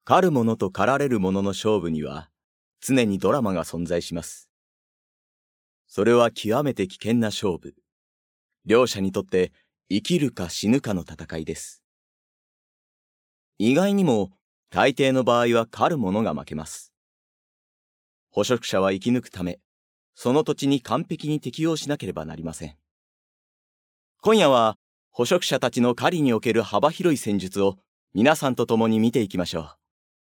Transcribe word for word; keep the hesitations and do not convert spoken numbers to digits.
狩る者と狩られる者の勝負には、常にドラマが存在します。それは極めて危険な勝負。両者にとって生きるか死ぬかの戦いです。意外にも、大抵の場合は狩る者が負けます。捕食者は生き抜くため、その土地に完璧に適応しなければなりません。今夜は、捕食者たちの狩りにおける幅広い戦術を皆さんと共に見ていきましょう。